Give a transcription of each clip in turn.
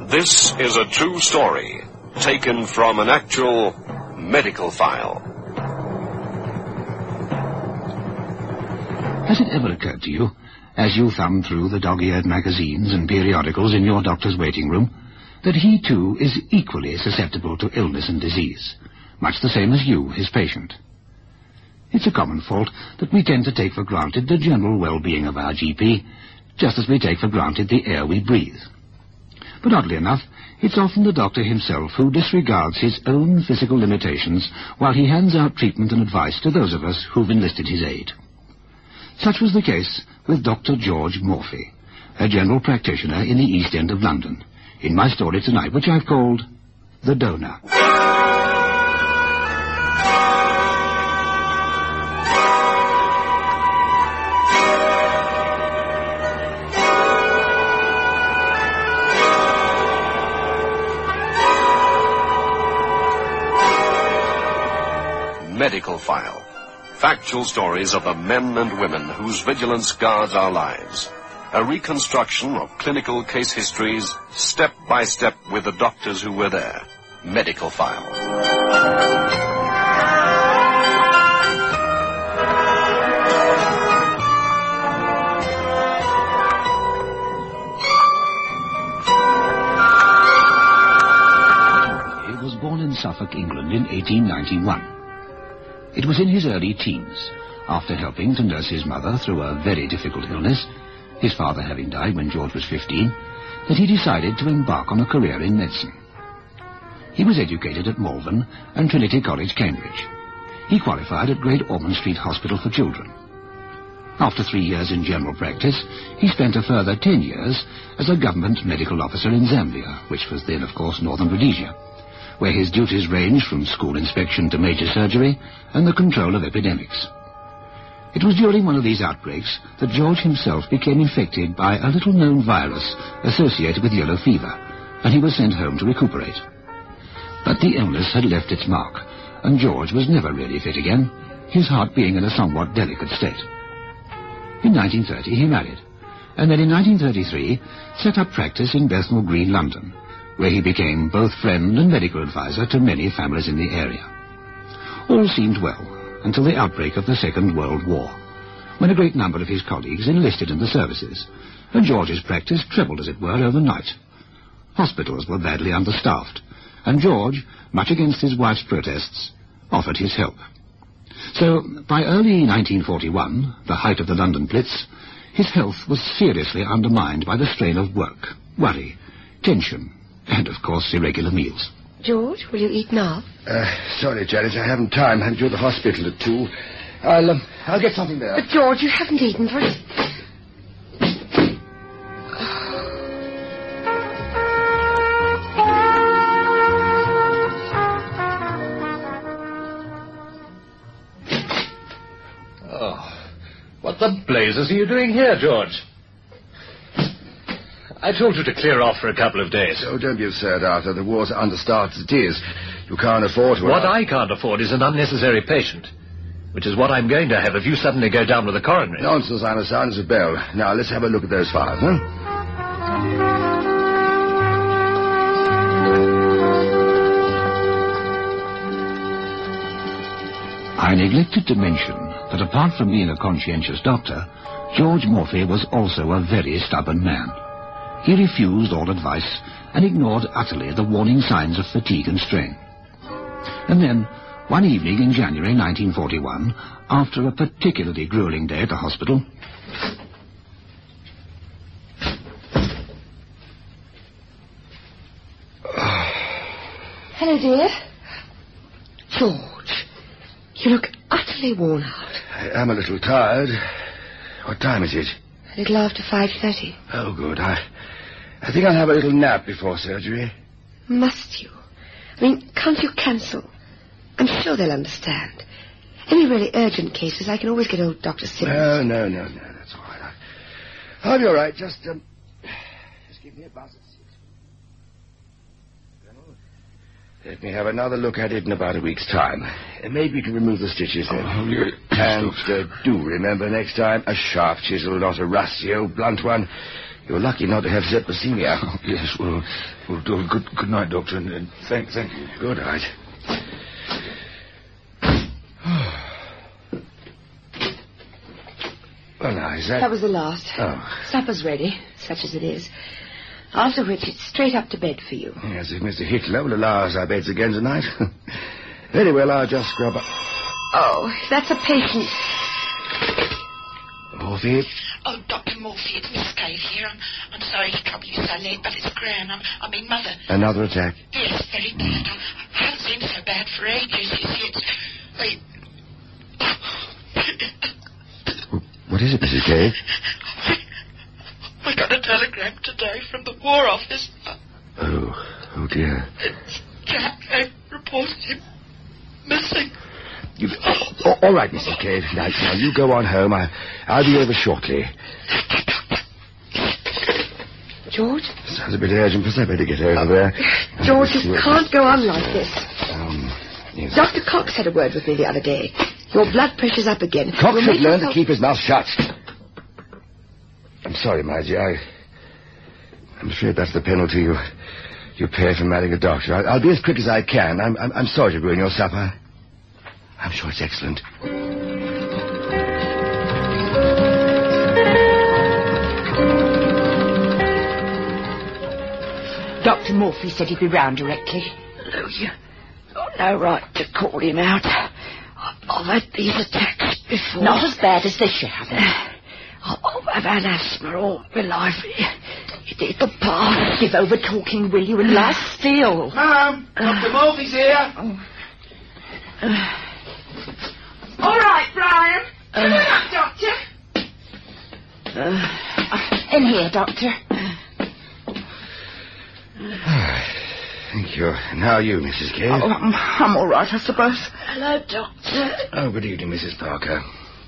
This is a true story, taken from an actual medical file. Has it ever occurred to you, as you thumb through the dog-eared magazines and periodicals in your doctor's waiting room, that he too is equally susceptible to illness and disease, much the same as you, his patient? It's a common fault that we tend to take for granted the general well-being of our GP, just as we take for granted the air we breathe. But oddly enough, it's often the doctor himself who disregards his own physical limitations while he hands out treatment and advice to those of us who've enlisted his aid. Such was the case with Dr. George Morphy, a general practitioner in the East End of London, in my story tonight, which I've called The Donor. Medical File. Factual stories of the men and women whose vigilance guards our lives. A reconstruction of clinical case histories, step by step with the doctors who were there. Medical File. He was born in Suffolk, England in 1891. It was in his early teens, after helping to nurse his mother through a very difficult illness, his father having died when George was 15, that he decided to embark on a career in medicine. He was educated at Malvern and Trinity College, Cambridge. He qualified at Great Ormond Street Hospital for Children. After 3 years in general practice, he spent a further 10 years as a government medical officer in Zambia, which was then, of course, Northern Rhodesia, where his duties ranged from school inspection to major surgery and the control of epidemics. It was during one of these outbreaks that George himself became infected by a little-known virus associated with yellow fever, and he was sent home to recuperate. But the illness had left its mark, and George was never really fit again, his heart being in a somewhat delicate state. In 1930 he married, and then in 1933 set up practice in Bethnal Green, London, where he became both friend and medical advisor to many families in the area. All seemed well until the outbreak of the Second World War, when a great number of his colleagues enlisted in the services, and George's practice trebled, as it were, overnight. Hospitals were badly understaffed, and George, much against his wife's protests, offered his help. So, by early 1941, the height of the London Blitz, his health was seriously undermined by the strain of work, worry, tension, and, of course, irregular meals. George, will you eat now? Sorry, Janet, I haven't time. I'm due at the hospital at 2. I'll get something there. But, George, you haven't eaten for... Oh, what the blazes are you doing here, George? I told you to clear off for a couple of days. Oh, don't be absurd, Arthur. The war's understaffed as it is. You can't afford to... What I can't afford is an unnecessary patient, which is what I'm going to have if you suddenly go down with a coronary. Nonsense, I'm as sound as a bell. Now, let's have a look at those files, huh? I neglected to mention that apart from being a conscientious doctor, George Morphy was also a very stubborn man. He refused all advice and ignored utterly the warning signs of fatigue and strain. And then, one evening in January 1941, after a particularly grueling day at the hospital... Hello, dear. George, you look utterly worn out. I am a little tired. What time is it? A little after 5:30. Oh, good. I think I'll have a little nap before surgery. Must you? I mean, can't you cancel? I'm sure they'll understand. Any really urgent cases, I can always get old Dr. Simmons. No. That's all right. I'll be all right. Just give me a buzz at 6. Let me have another look at it in about a week's time. Maybe you can remove the stitches then. And do remember next time, a sharp chisel, not a rusty old blunt one. You're lucky not to have septicemia. Oh, yes, well, good night, Doctor, and thank you. Good night. Well, now, is that... That was the last. Oh. Supper's ready, such as it is. After which, it's straight up to bed for you. Yes, if Mr. Hitler will allow us our beds again tonight. Very well, I'll just scrub up. Oh, that's a patient. Morphy? Oh, Dr. Morphy, it's Miss Cave here. I'm sorry to trouble you so late, but it's Gran. I mean, Mother. Another attack? Yes, very bad. I haven't seen so bad for ages. You see, it's... What is it, Mrs. Cave? I got a telegram today from the War Office. Oh, dear. It's Jack. They reported him missing. All right, Mrs. Cave. Now, you go on home. I'll be over shortly. George? Sounds a bit urgent. Perhaps I better get over there. George, you can't go on like this. Yes. Dr. Cox had a word with me the other day. Your blood pressure's up again. Cox should learn to keep his mouth shut. I'm sorry, my dear. I'm afraid that's the penalty you pay for marrying a doctor. I'll be as quick as I can. I'm sorry to ruin your supper. I'm sure it's excellent. Dr. Morphy said he'd be round directly. Lou, you got no right to call him out. I've had these attacks before. Not as bad as this, you haven't. I've had asthma all my life. It'll pass. Give over talking, will you, and lie still. Ma'am, Dr. Morphy's here. All right, Brian. Come on, Doctor. In here, Doctor. Thank you. And how are you, Mrs. Cave? Oh, I'm all right, I suppose. Hello, Doctor. Oh, good evening, Mrs. Parker.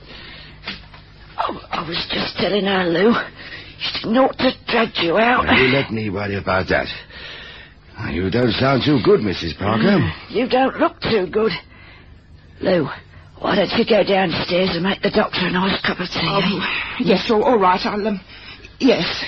Oh, I was just telling her, Lou. She didn't ought to drag you out. Now, you let me worry about that. You don't sound too good, Mrs. Parker. You don't look too good. Lou, why don't you go downstairs and make the doctor a nice cup of tea? Oh, yes, all right, I'll, yes.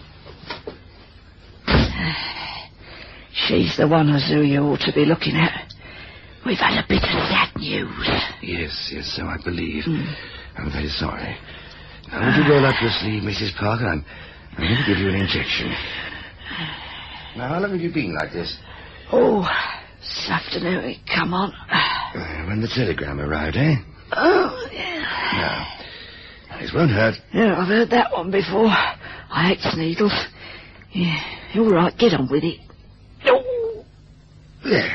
She's the one who you ought to be looking at. We've had a bit of sad news. Yes, so I believe. I'm very sorry. Now, would you roll up your sleeve, Mrs. Parker? I'm going to give you an injection. Now, how long have you been like this? Oh, this afternoon it come on. When the telegram arrived, eh? Oh, yeah. No. This won't hurt. Yeah, I've heard that one before. I hate needles. Yeah, all right, get on with it. Oh. There.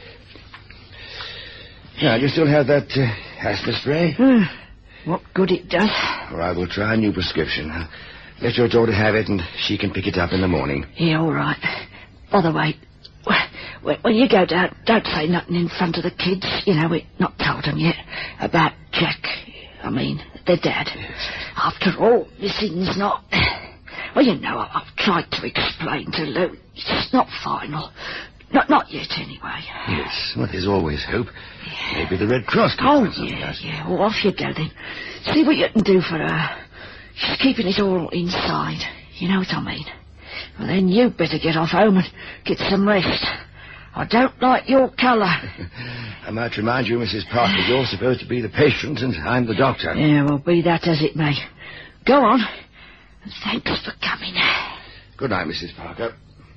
Now, you still have that asthma spray? What good it does. Or I will try a new prescription. Let your daughter have it and she can pick it up in the morning. Yeah, all right. By the way, when you go down, don't say nothing in front of the kids. You know, we've not told them yet about Jack. I mean, their dad. Yes. After all, missing's not... Well, you know, I've tried to explain to Lou. It's not final. Not yet, anyway. Yes, well, there's always hope. Yeah. Maybe the Red Cross can Oh, find something else. yeah. Well, off you go, then. See what you can do for her. She's keeping it all inside. You know what I mean? Well, then you better get off home and get some rest. I don't like your colour. I might remind you, Mrs. Parker, you're supposed to be the patient and I'm the doctor. Yeah, well, be that as it may. Go on. And thanks for coming. Good night, Mrs. Parker.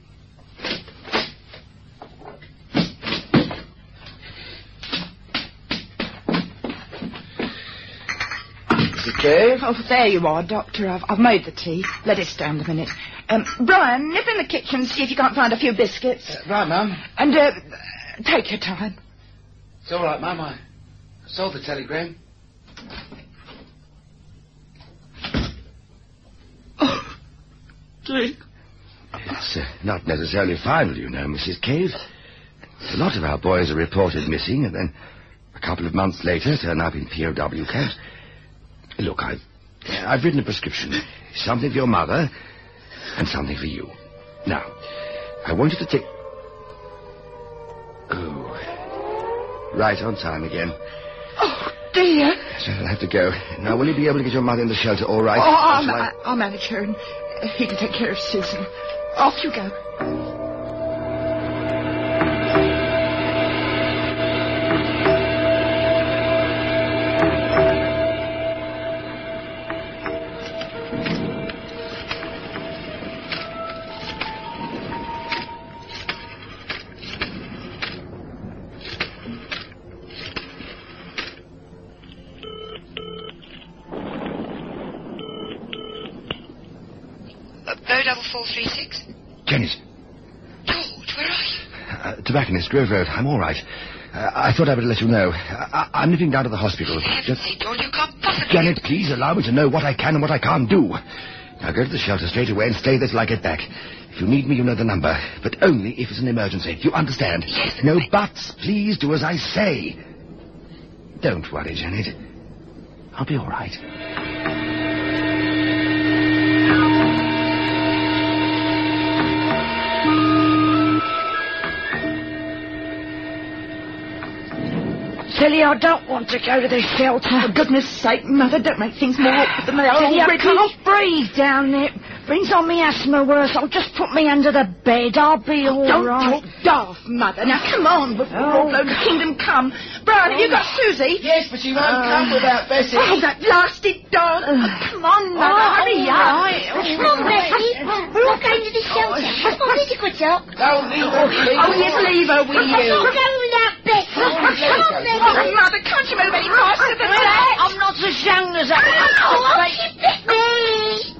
Mrs. Cave? Oh, there you are, Doctor. I've made the tea. Let it stand a minute. Brian, nip in the kitchen and see if you can't find a few biscuits. Right, Mum. And, take your time. It's all right, Mum. I saw the telegram. Oh, Dick. It's not necessarily final, you know, Mrs. Cave. A lot of our boys are reported missing, and then a couple of months later turn up in POW camps. Look, I've written a prescription. Something for your mother, and something for you. Now, I want you to take... Oh, right on time again. Oh, dear. So I'll have to go. Now, will you be able to get your mother in the shelter all right? Oh, I'll manage her. He can take care of Susan. Off you go. Bow 4436. Janet. George, where are you? Tobacconist, Grove Road. I'm all right. I thought I would let you know. I'm nipping down to the hospital. Heaven's sake, George, you can't possibly... Janet, please allow me to know what I can and what I can't do. Now go to the shelter straight away and stay there till I get back. If you need me, you know the number. But only if it's an emergency. You understand? Yes. No buts. Please do as I say. Don't worry, Janet. I'll be all right. Silly, I don't want to go to the shelter. For goodness sake, Mother, don't make things more awkward than they are Silly, I already. can't breathe down there. Brings on me asthma worse. I'll just put me under the bed. I'll be all Don't right. talk daft, Mother. Now, come on, before all blown to kingdom come. Brian, have you got Susie? Yes, but she won't come without Bessie. Oh, that blasted dog. Come on, Mother, hurry up. Come on, Bessie. We're all going to the shelter. Come on, this is good talk. Oh, leave her, please. Oh, yes, leave her, will you? We're going without Bessie. Come on, Bessie. Oh, Mother, can't you move any faster than that? I'm not as young as that. Oh, she bit me.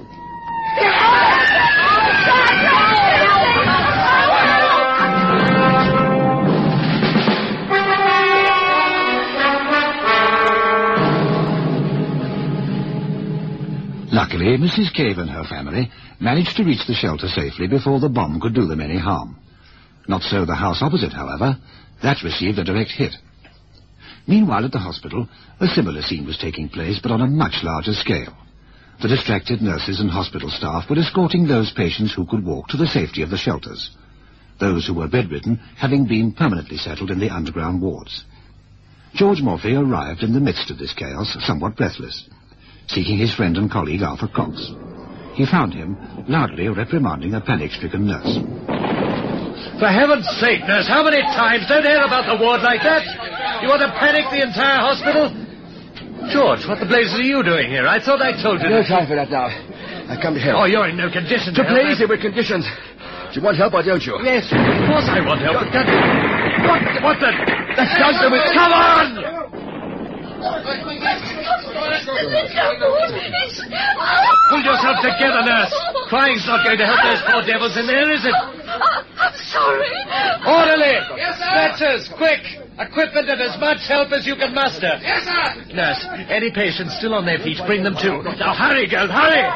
Luckily, Mrs. Cave and her family managed to reach the shelter safely before the bomb could do them any harm. Not so the house opposite, however. That received a direct hit. Meanwhile, at the hospital, a similar scene was taking place, but on a much larger scale. The distracted nurses and hospital staff were escorting those patients who could walk to the safety of the shelters, those who were bedridden having been permanently settled in the underground wards. George Morphy arrived in the midst of this chaos, somewhat breathless, seeking his friend and colleague Arthur Cox. He found him loudly reprimanding a panic-stricken nurse. For heaven's sake, nurse, how many times? Don't air about the ward like that. You want to panic the entire hospital? George, what the blazes are you doing here? I thought I told you. No time for that now. I come to help. Oh, you're in no condition to To help. please, there were conditions. Do you want help or don't you? Yes, of course I want help. But that... What the... Let's go with... Come on! Pull yourself together, nurse. Crying's not going to help those poor devils in there, is it? I'm sorry. Orderly! Yes, sir! Stretchers, quick! Equipment and as much help as you can muster. Yes, sir. Nurse, any patients still on their feet, bring them too. Now hurry, girl, hurry!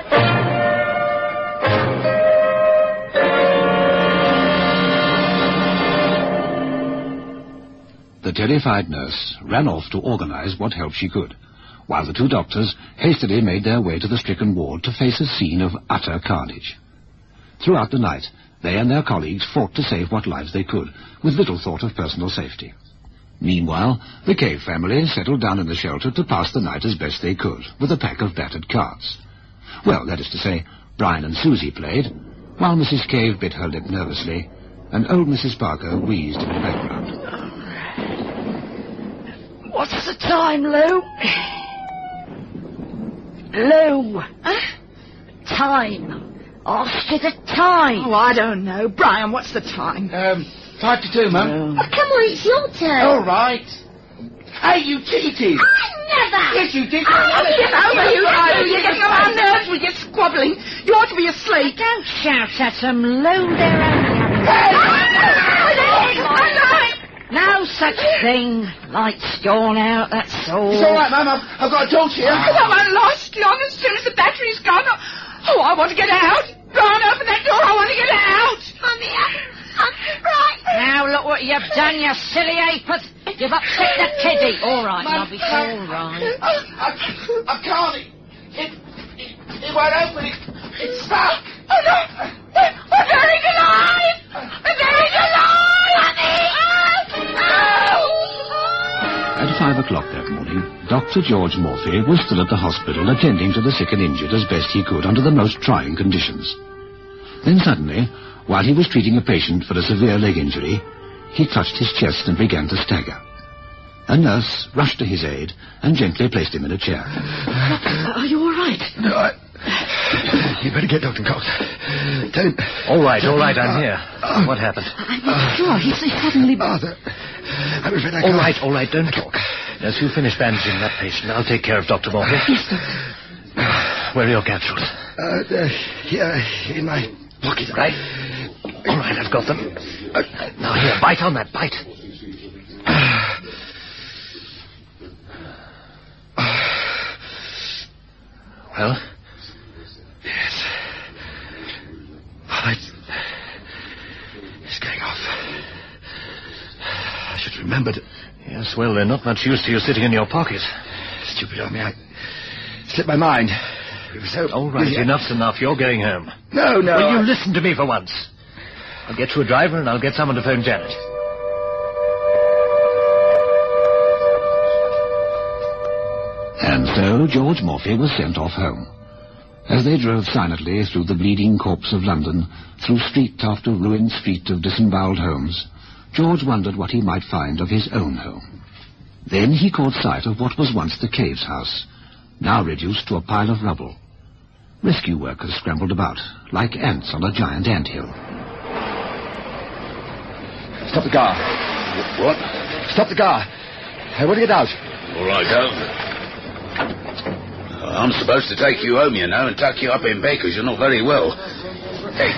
The terrified nurse ran off to organize what help she could, while the two doctors hastily made their way to the stricken ward to face a scene of utter carnage. Throughout the night, they and their colleagues fought to save what lives they could, with little thought of personal safety. Meanwhile, the Cave family settled down in the shelter to pass the night as best they could, with a pack of battered cards. Well, that is to say, Brian and Susie played, while Mrs. Cave bit her lip nervously, and old Mrs. Parker wheezed in the background. What's the time, Lou? Lou! Time. Ask you the time. Oh, I don't know. Brian, what's the time? 5 to 2, Mum. Oh, come on, it's your turn. All right. Hey, you cheated. I never. Yes, you did. Get over you, you're getting on our nerves with your squabbling. You ought to be asleep. Don't shout at them, Lou. They're only having... No such thing. Light's gone out, that's all. It's all right, Mum. I've got a torch here. I won't last long as soon as the battery's gone. Oh, I want to get out. Brian, open that door. I want to get out. Mummy, right. Now look what you've done, you silly apeth. You've upset the kiddie. All right, love, it's all right. I can't. It won't open. It's stuck. Oh, no. We're buried alive. We're buried alive. At 5 o'clock that morning, Dr. George Morphy was still at the hospital attending to the sick and injured as best he could under the most trying conditions. Then suddenly, while he was treating a patient for a severe leg injury, he clutched his chest and began to stagger. A nurse rushed to his aid and gently placed him in a chair. Are you all right? No, you better get Dr. Cox. Tell him... All right, I'm here. What happened? I'm not sure. He suddenly... Arthur, I'm afraid I can't... All right, don't talk. As you finish bandaging that patient, I'll take care of Dr. Morphy. Yes, Doctor. Where are your capsules? Here, in my pocket. Right. All right, I've got them. Now, here, bite on that, bite. Well? Yes. Oh, it's going off. I should have remembered. Yes, well, they're not much use to you sitting in your pocket. Stupid on me. I slipped my mind. We were so... All right, enough's enough. You're going home. No. Will you listen to me for once? I'll get you a driver and I'll get someone to phone Janet. And so George Morphy was sent off home. As they drove silently through the bleeding corpse of London, through street after ruined street of disemboweled homes, George wondered what he might find of his own home. Then he caught sight of what was once the Caves house, now reduced to a pile of rubble. Rescue workers scrambled about, like ants on a giant anthill. Stop the car. What? Stop the car. I want to get out. All right, go. I'm supposed to take you home, you know, and tuck you up in bed because you're not very well. Hey,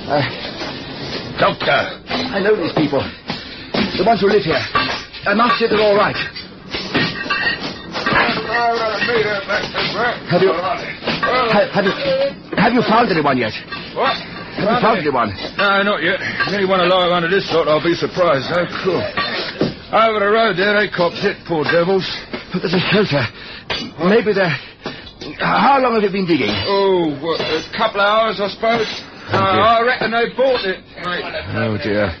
Doctor. I know these people. The ones who live here. I must say they're all right. Have you found anyone yet? What? Have you found anyone? No, not yet. If anyone alive under this lot, I'll be surprised. Oh, cool. Over the road there, they copped it, poor devils. But there's a shelter. Maybe they're... How long have you been digging? Oh, what, a couple of hours, I suppose. I reckon they bought it, mate. Oh, dear.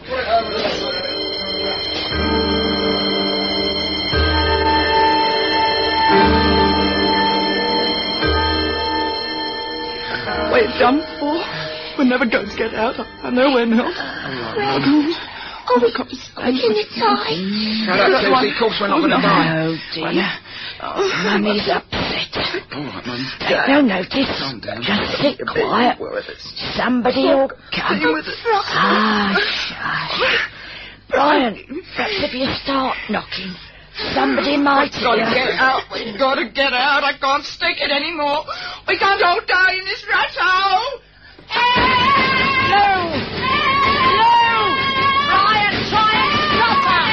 We're done for. We're never going to get out. I know we're not. Oh, we've got to stay inside. Shut up, Susie. Of course we're not going to die. Oh, dear. Mummy's upset. All right, Mum. Take no notice. Just sit quiet. Somebody'll come. Shush. Brian, perhaps if you start knocking, somebody might We've got to get out. We've got to get out. I can't stick it anymore. We can't all die in this rat hole. No! Brian, try and stop her!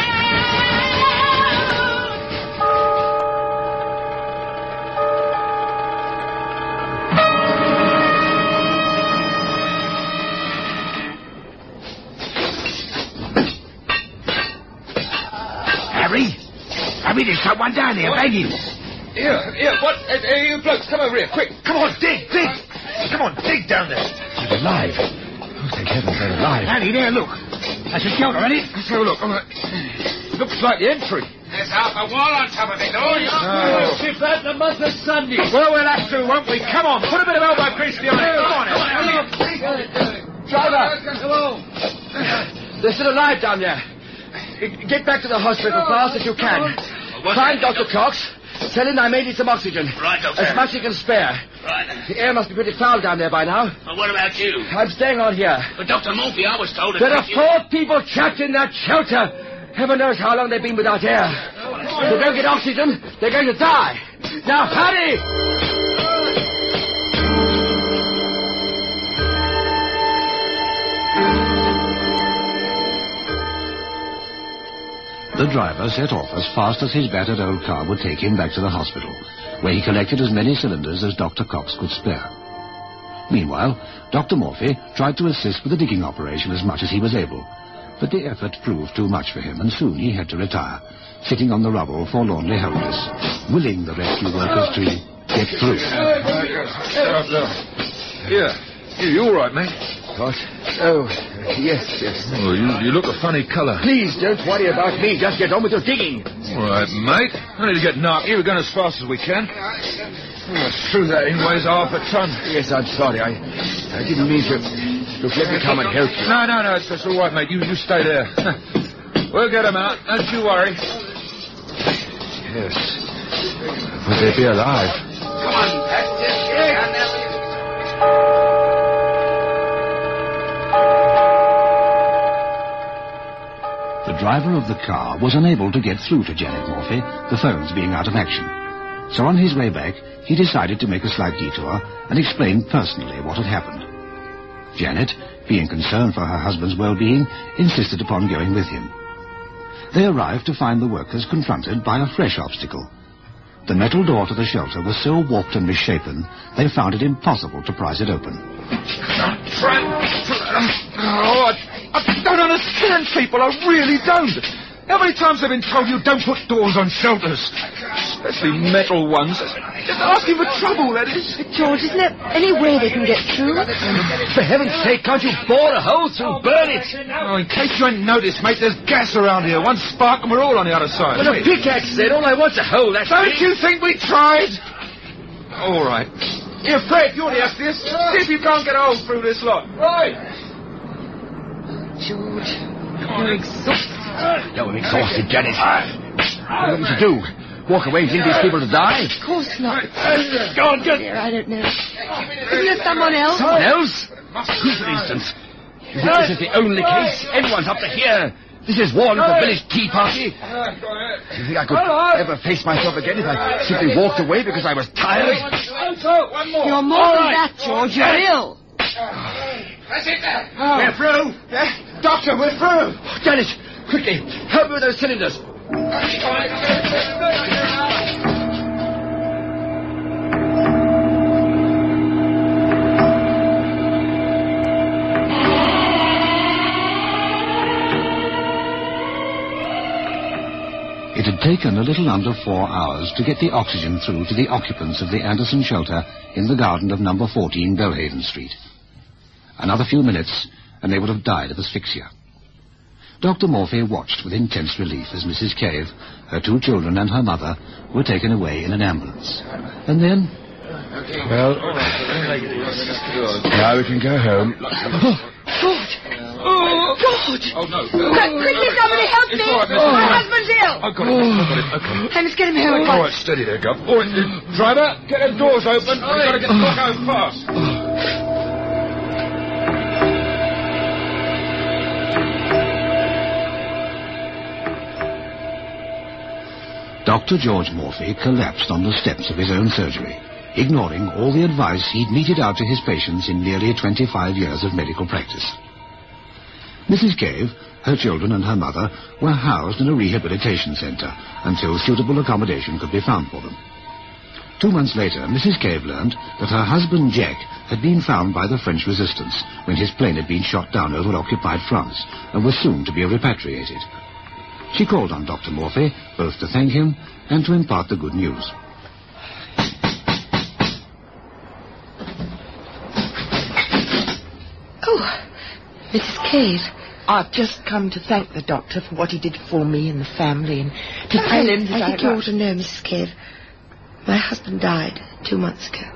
Harry, there's someone down there begging. Here, what? Hey, you blokes, come over here, quick. Come on, dig. Come on, dig down there. He's alive. Oh, thank heaven they're alive. Annie, there, look. That's a shelter, isn't it? Let's have a look. Looks like the entry. There's half a wall on top of it, Oh. If that's the month of Sunday. Well, we'll have to, won't we? Come on, put a bit of elbow grease behind it. Come on, Driver, Hello. they're still alive down there. Get back to the hospital as fast as you can. Find Dr. Cox. Tell him I may need some oxygen. Right, Doctor. As much as he can spare. Right. The air must be pretty foul down there by now. Well, what about you? I'm staying on here. But Dr. Morphy, I was told to There are take you... 4 people trapped in that shelter. Heaven knows how long they've been without air. If they don't get oxygen, they're going to die. Now, hurry! The driver set off as fast as his battered old car would take him back to the hospital, where he collected as many cylinders as Dr. Cox could spare. Meanwhile, Dr. Morphy tried to assist with the digging operation as much as he was able, but the effort proved too much for him, and soon he had to retire, sitting on the rubble forlornly helpless, willing the rescue workers to get through. Here, you all right, mate? What? Oh, yes. Oh, you look a funny colour. Please, don't worry about me. Just get on with your digging. All right, mate. I need to get knocked. We're going as fast as we can. Oh, it's true that thing weighs half a ton. Yes, I'm sorry. I didn't mean to... Look, let me come and help you. No, it's all right, mate. You stay there. We'll get them out. Don't you worry. Yes. Would they be alive? Come on, Pat. The driver of the car was unable to get through to Janet Morphy, the phones being out of action. So on his way back, he decided to make a slight detour and explain personally what had happened. Janet, being concerned for her husband's well-being, insisted upon going with him. They arrived to find the workers confronted by a fresh obstacle. The metal door to the shelter was so warped and misshapen, they found it impossible to prise it open. I don't understand people. I really don't. How many times have I been told you don't put doors on shelters? Especially metal ones. Just asking for trouble, that is. George, isn't there any way they can get through? For heaven's sake, can't you bore a hole through? Burn it! Oh, in case you ain't noticed, mate, there's gas around here. One spark and we're all on the other side. Well, a pickaxe then. All I want's a hole, that's Don't it. you think we tried? All right. Here, Fred, you're the ugliest. See if you can't get a hole through this lot. Right. George, you're exhausted. No, I'm exhausted, Janet. What are we to do? Walk away and leave these people to die? Of course not. Go on, get... I don't know. Isn't there someone else? Someone else? Who, for instance? You think this is the only case? Everyone's up to here. This is one for the village tea party. Do you think I could ever face myself again if I simply walked away because I was tired? One more. You're more than that, George. You're ill. That's it there. We're through. Doctor, we're through. Janet, quickly, help me with those cylinders. It had taken a little under 4 hours to get the oxygen through to the occupants of the Anderson shelter in the garden of number 14 Belhaven Street. Another few minutes, and they would have died of asphyxia. Dr. Morphy watched with intense relief as Mrs. Cave, her 2 children and her mother were taken away in an ambulance. And then... Well, now we can go home. George! George! Oh, no. Quickly, somebody help me! My husband's ill! I've got it. Okay. I must get him home at All once. right, steady there, Gov. All right, driver, get them doors open. We've got to get the clock home fast. Dr. George Morphy collapsed on the steps of his own surgery, ignoring all the advice he'd meted out to his patients in nearly 25 years of medical practice. Mrs. Cave, her children and her mother were housed in a rehabilitation centre until suitable accommodation could be found for them. 2 months later, Mrs. Cave learned that her husband Jack had been found by the French resistance when his plane had been shot down over occupied France and was soon to be repatriated. She called on Dr. Morphy both to thank him and to impart the good news. Oh, Mrs. Cave. I've just come to thank the doctor for what he did for me and the family and to tell him that I think you ought to know, Mrs. Cave. My husband died 2 months ago.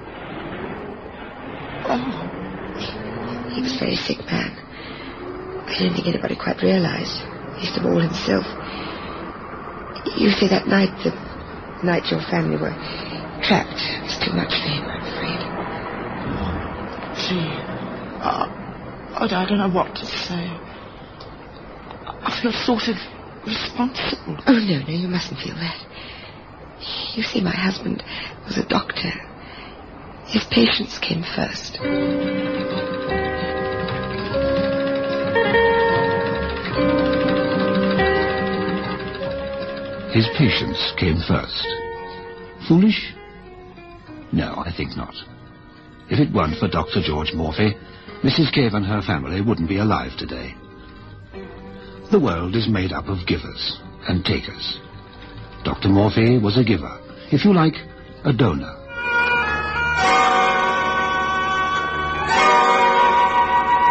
Oh. He was a very sick man. I don't think anybody quite realized. Least of all himself. You say that night, the night your family were trapped, was too much for him, I'm afraid. Gee, I don't know what to say. I feel sort of responsible. Oh, no, you mustn't feel that. You see, my husband was a doctor. His patients came first. His patients came first. Foolish? No, I think not. If it weren't for Dr. George Morphy, Mrs. Cave and her family wouldn't be alive today. The world is made up of givers and takers. Dr. Morphy was a giver, if you like, a donor.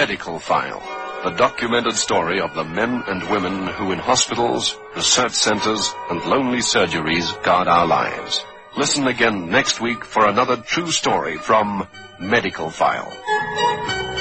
Medical File, the documented story of the men and women who in hospitals, research centers, and lonely surgeries guard our lives. Listen again next week for another true story from Medical File.